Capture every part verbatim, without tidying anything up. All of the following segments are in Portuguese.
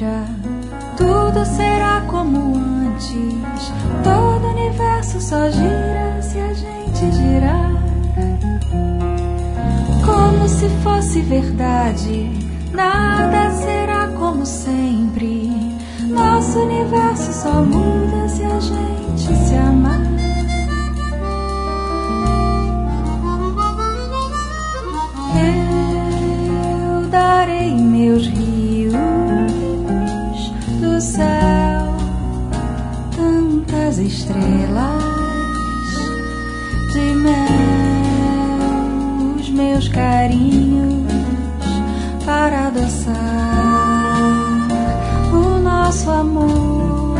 gira, tudo será como antes. Todo o universo só gira se a gente girar. Como se fosse verdade, nada será como sempre. Nosso universo só muda se a gente se amar. Eu darei meus rios do céu, tantas estrelas de mel, os meus carinhos para adoçar o nosso amor.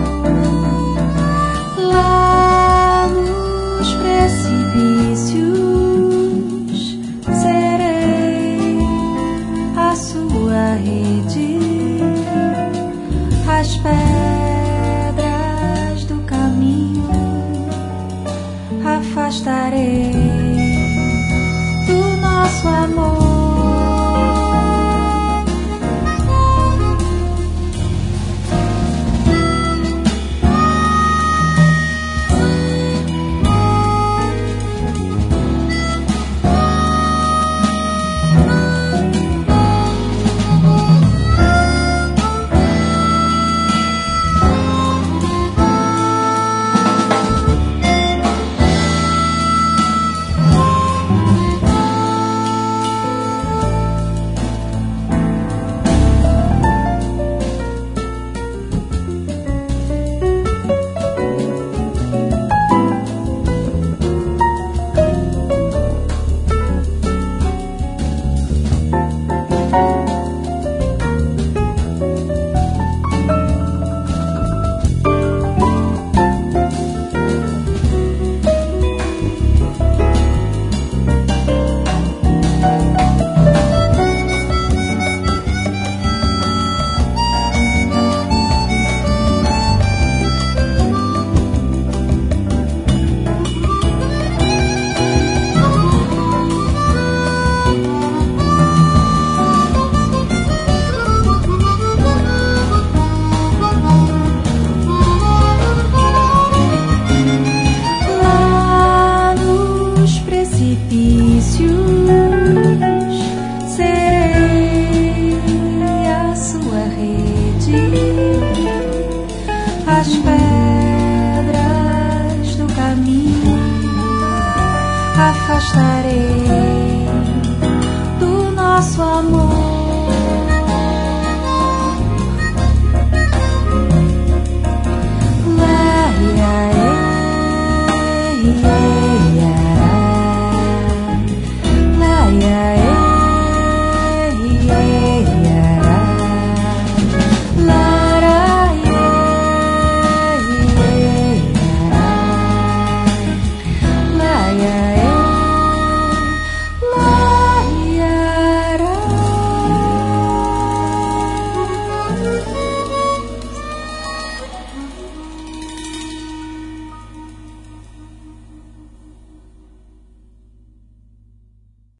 Lá nos precipícios serei a sua rede, as pedras do caminho afastarei do nosso amor. As pedras do caminho afastarei do nosso amor.